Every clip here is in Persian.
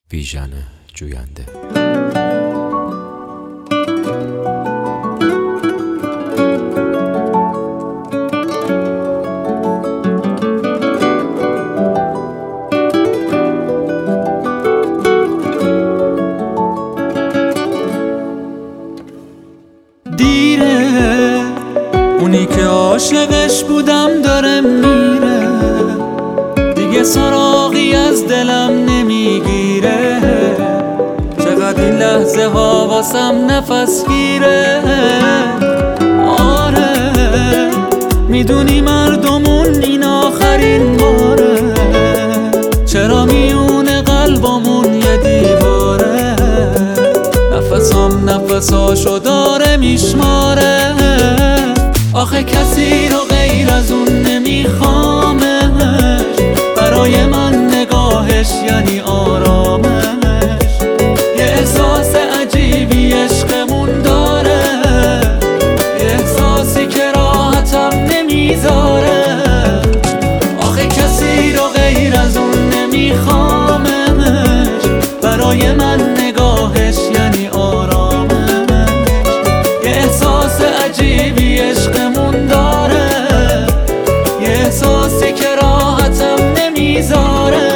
ویژن جوینده. دیره اونی که عاشقش بودم داره میره، دیگه سراغی از دلم نمیگیره. چقدر این لحظه ها واسم نفس گیره. آره میدونی مردمون این آخرین باره، چرا میونه قلبمون یه دیواره. نفساشو داره میشماره. آخه کسی رو غیر از اون نمیخوامش، برای من نگاهش یعنی آرامش. یه احساس عجیبی عشقمون داره، یه احساسی که راحتم نمیذاره. آخه کسی رو غیر از اون نمیخوامش، برای من نگاهش یعنی آرامش. یه احساس عجیبی عشقمون داره، یه احساسی که راحتم نمیذاره.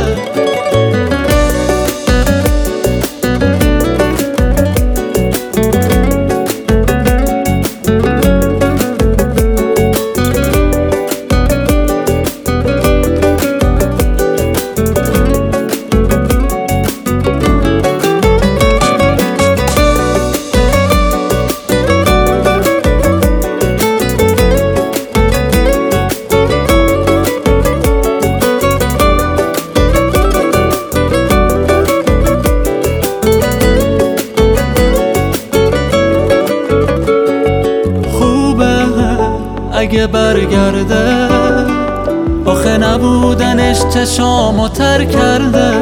اگه برگرده، آخه نبودنش چشامو تر کرده.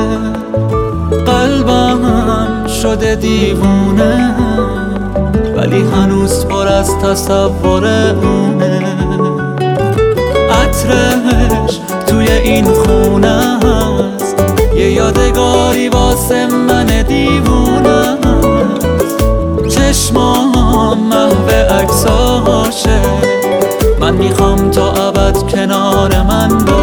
قلبم شده دیوونه، ولی هنوز پر از تصور اونه. عطرش توی این خونه هست، یه یادگاری واسه من دیوونه. چشمام محو عکساشه، من میخوام تا ابد کنار من